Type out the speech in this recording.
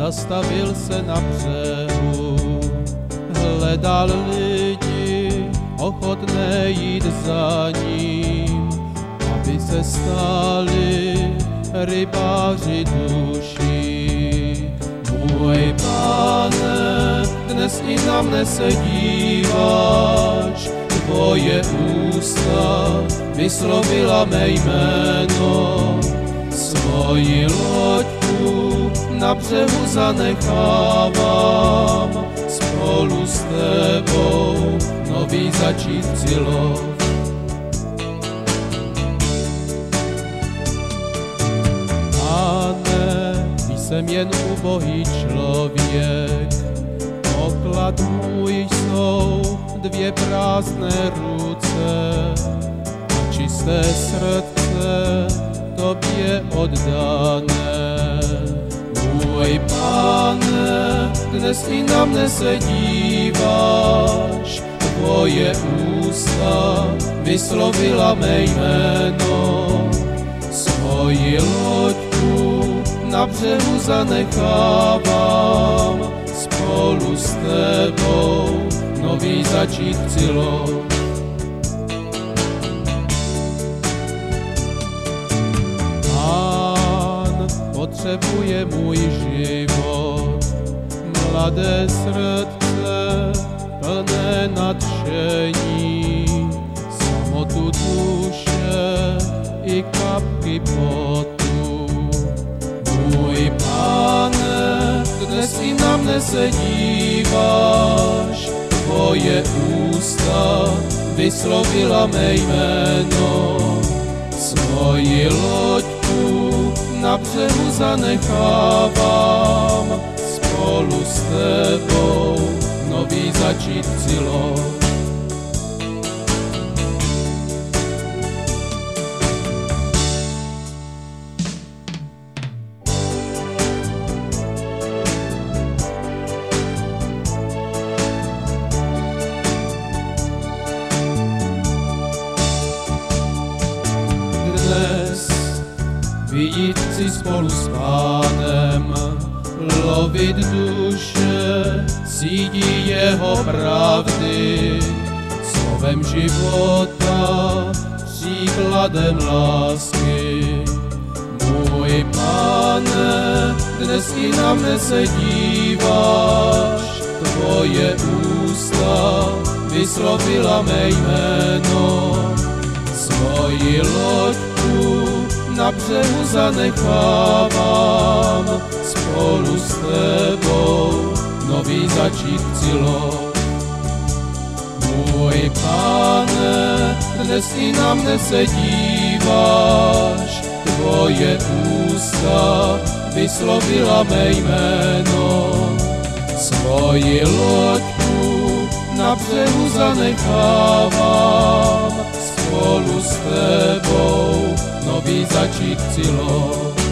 zastavil se na břehu, hledal lidi, ochotné jít za ním, aby se stali rybáři duší. Můj Pane, dnes i na mne se díváš, tvoje ústa vyslovila mé jméno. Svoji loďku na břehu zanechávám, spolu s tebou nový začít chci lov. Pane, jsem jen ubohý člověk, poklad můj jsou dvě prázdné ruce a čisté srdce tobě oddané. Můj Pane, dnes i na mne se díváš, tvoje ústa vyslovila mé jméno. Svoji loďku na břehu zanechávám, spolu s tebou nový začít chci lov. Pán potřebuje můj život, mladé srdce plné nadšení, samotu duše i kapky potu. Můj Pane, dnes i na mne se díváš, tvoje ústa vyslovila mé jméno. Svoji loďku na břehu zanechávám, spolu s tebou nový začít chci lov. Vyjít chci spolu s Pánem, lovit duše, sídí jeho pravdy, slovem života, příkladem lásky. Můj Pane, dnes i na mne se díváš, tvoje ústa vyslovila mé jméno. Svoji loďku na břehu zanechávám, spolu s tebou nový začít chci lov. Můj Pane, dnes i na mne se díváš, tvoje ústa vyslovila mé jméno. Svoji loďku na břehu zanechávám, spolu s tebou nový začít chci lov.